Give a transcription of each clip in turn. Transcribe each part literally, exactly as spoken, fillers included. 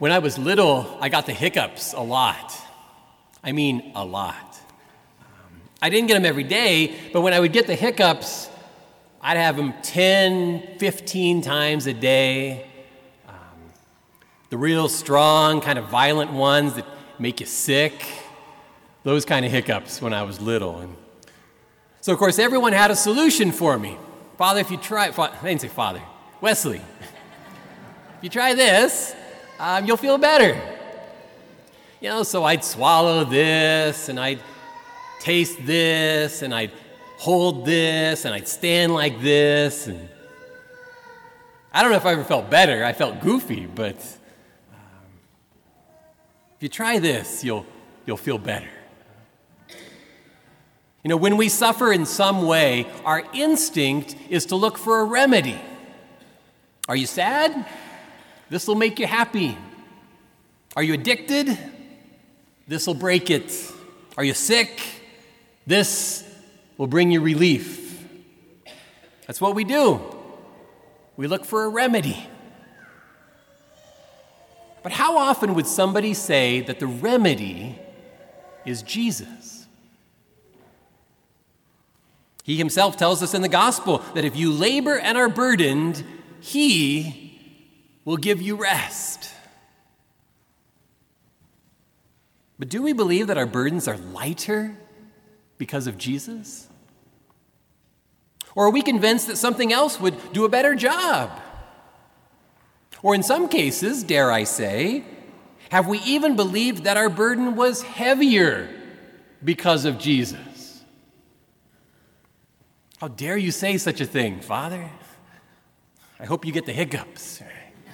When I was little, I got the hiccups a lot. I mean, a lot. Um, I didn't get them every day, but when I would get the hiccups, I'd have them ten, fifteen times a day. Um, the real strong, kind of violent ones that make you sick, those kind of hiccups when I was little. And so, of course, everyone had a solution for me. Father, if you try, fa- I didn't say Father, Wesley, if you try this, um, you'll feel better. You know, so I'd swallow this, and I'd taste this, and I'd hold this, and I'd stand like this. And I don't know if I ever felt better. I felt goofy, but um, if you try this, you'll you'll feel better. You know, when we suffer in some way, our instinct is to look for a remedy. Are you sad? This will make you happy. Are you addicted? This will break it. Are you sick? This will bring you relief. That's what we do. We look for a remedy. But how often would somebody say that the remedy is Jesus? He himself tells us in the gospel that if you labor and are burdened, he will give you rest. But do we believe that our burdens are lighter because of Jesus? Or are we convinced that something else would do a better job? Or in some cases, dare I say, have we even believed that our burden was heavier because of Jesus? How dare you say such a thing, Father? I hope you get the hiccups.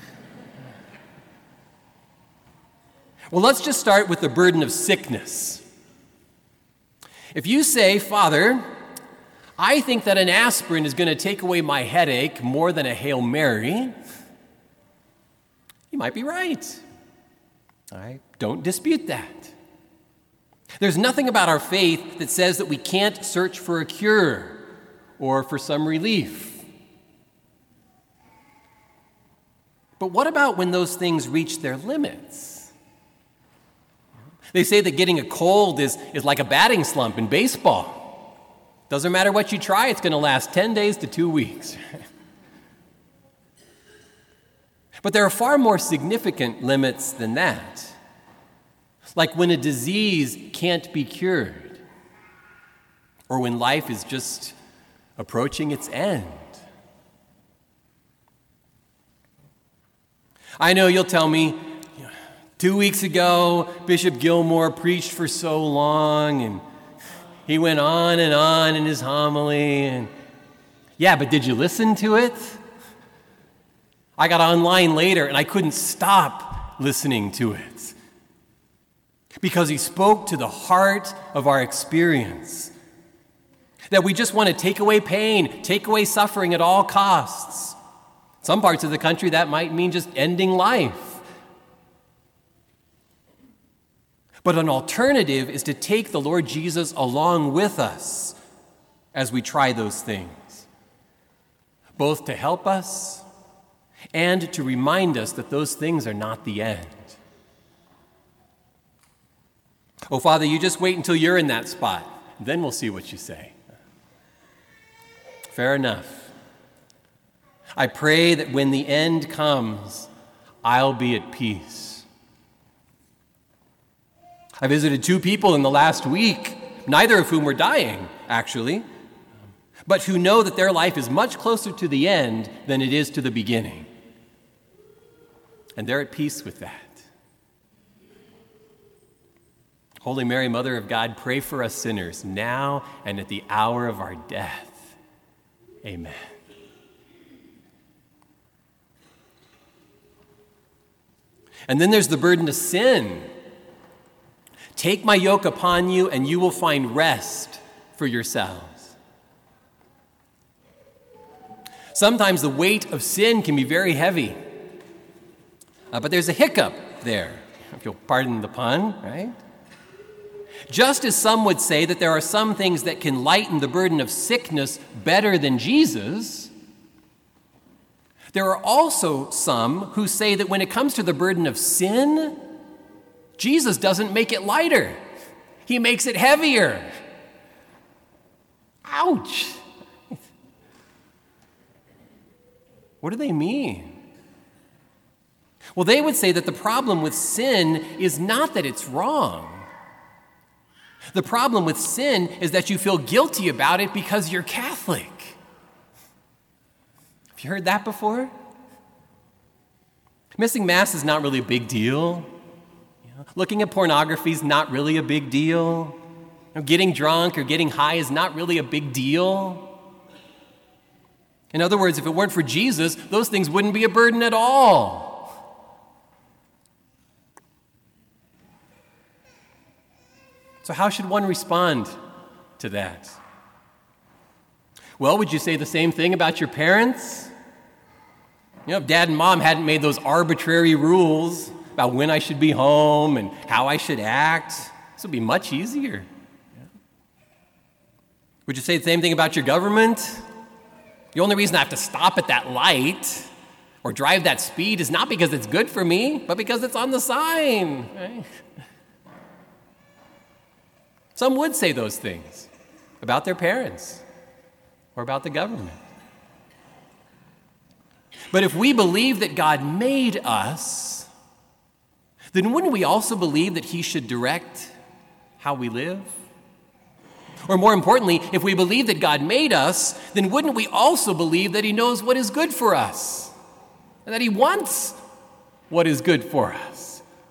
Well, let's just start with the burden of sickness. If you say, Father, I think that an aspirin is going to take away my headache more than a Hail Mary, you might be right. I don't dispute that. There's nothing about our faith that says that we can't search for a cure or for some relief. But what about when those things reach their limits? They say that getting a cold is, is like a batting slump in baseball. Doesn't matter what you try, it's going to last ten days to two weeks. But there are far more significant limits than that. Like when a disease can't be cured, or when life is just approaching its end. I know you'll tell me, two weeks ago, Bishop Gilmore preached for so long, and he went on and on in his homily. And yeah, but did you listen to it? I got online later, and I couldn't stop listening to it because he spoke to the heart of our experience. That we just want to take away pain, take away suffering at all costs. Some parts of the country, that might mean just ending life. But an alternative is to take the Lord Jesus along with us as we try those things, both to help us and to remind us that those things are not the end. Oh, Father, you just wait until you're in that spot, then we'll see what you say. Fair enough. I pray that when the end comes, I'll be at peace. I visited two people in the last week, neither of whom were dying, actually, but who know that their life is much closer to the end than it is to the beginning. And they're at peace with that. Holy Mary, Mother of God, pray for us sinners now and at the hour of our death. Amen. And then there's the burden of sin. Take my yoke upon you, and you will find rest for yourselves. Sometimes the weight of sin can be very heavy, uh, but there's a hiccup there, if you'll pardon the pun, right? Just as some would say that there are some things that can lighten the burden of sickness better than Jesus, There are also some who say that when it comes to the burden of sin, Jesus doesn't make it lighter. He makes it heavier. Ouch. What do they mean? Well, they would say that the problem with sin is not that it's wrong. The problem with sin is that you feel guilty about it because you're Catholic. Have you heard that before? Missing Mass is not really a big deal. You know, looking at pornography is not really a big deal. You know, getting drunk or getting high is not really a big deal. In other words, if it weren't for Jesus, those things wouldn't be a burden at all. So how should one respond to that? Well, would you say the same thing about your parents? You know, if dad and mom hadn't made those arbitrary rules about when I should be home and how I should act, this would be much easier. Would you say the same thing about your government? The only reason I have to stop at that light or drive that speed is not because it's good for me, but because it's on the sign. Right? Some would say those things about their parents or about the government. But if we believe that God made us, then wouldn't we also believe that He should direct how we live? Or more importantly, if we believe that God made us, then wouldn't we also believe that He knows what is good for us and that He wants what is good for us?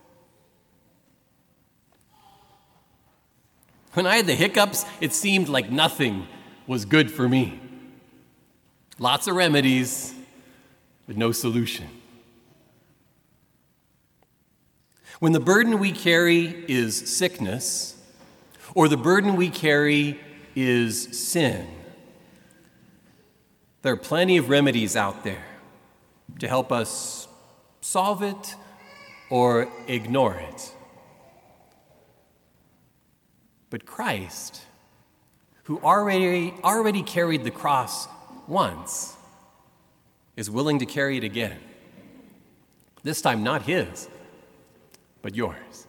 When I had the hiccups, it seemed like nothing was good for me. Lots of remedies, but no solution. When the burden we carry is sickness, or the burden we carry is sin, there are plenty of remedies out there to help us solve it or ignore it. But Christ, who already, already carried the cross once, is willing to carry it again. This time not His, but yours.